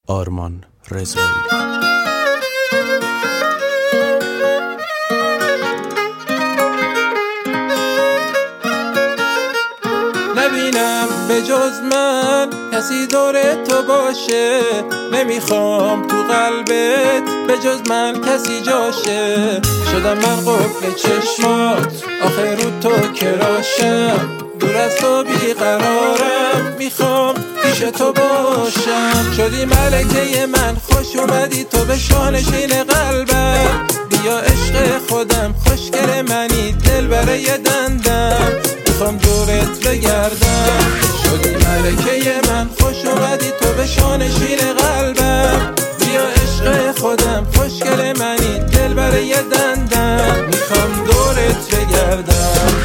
آرمان رضایی. نبینم به جز من کسی دور تو باشه، نمیخوام تو قلبت به جز من کسی جاشه. شدم من قفل چشمات، آخه رو تو کراشم، دور از تو بیقرارم، میخوام پیش تو باشم. شدی ملکه من، خوش اومدی تو به شانشین قلبم. بیا عشق خودم، خوشگل منی، دل برای دندم، میخوام دورت بگردم. شدی ملکه من، خوش اومدی تو به شانشین قلبم. بیا عشق خودم، خوشگل منی، دل برای دندم، میخوام دورت بگردم.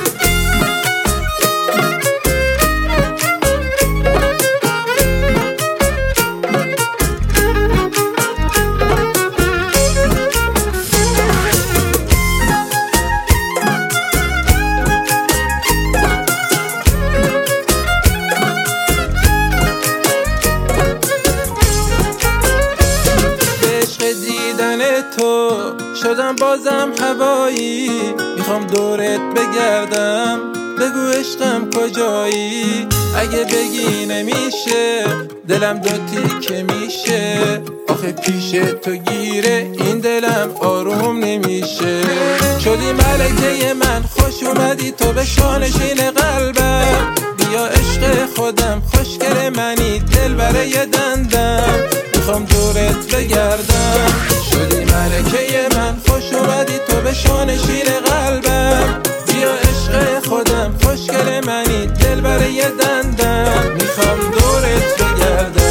تو شدم بازم هوایی، میخوام دورت بگردم، بگو عشقم کجایی. اگه بگی نمیشه، دلم دو تیکه میشه، آخه پیش تو گیره این دلم آروم نمیشه. شدی ملکه من، خوش اومدی تو به شانشین قلبم. بیا عشق خودم، خوشگل منی، دل برای دندم، میخوام دورت بگردم. شدی ملکه من، خوش اومدی تو به شانشین قلبم. بیا عشق خودم، خوشگل منی، دل برای دندم، میخوام دورت بگردم.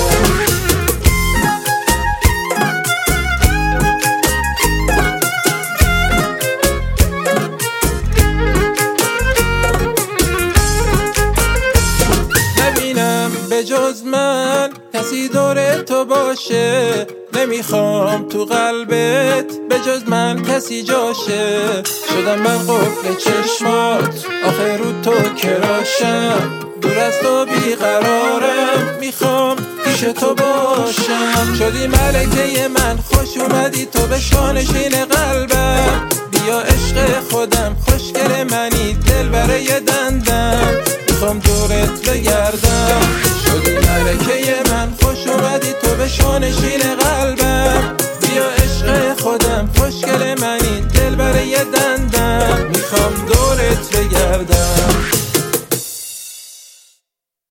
نبینم به جز من کسی دور تو باشه، نمیخوام تو قلبت به جز من کسی جاشه. شدم من قفل چشمات، آخه رو تو کراشم، دور از تو بیقرارم، میخوام پیش تو باشم. شدی ملکه من، خوش اومدی تو به شانشین قلبم. بیا عشق خودم، خوشگل منی، دل برای دندم، میخوام دورت بگردم. شدی ملکه من، خوش اومدی تو به شانشین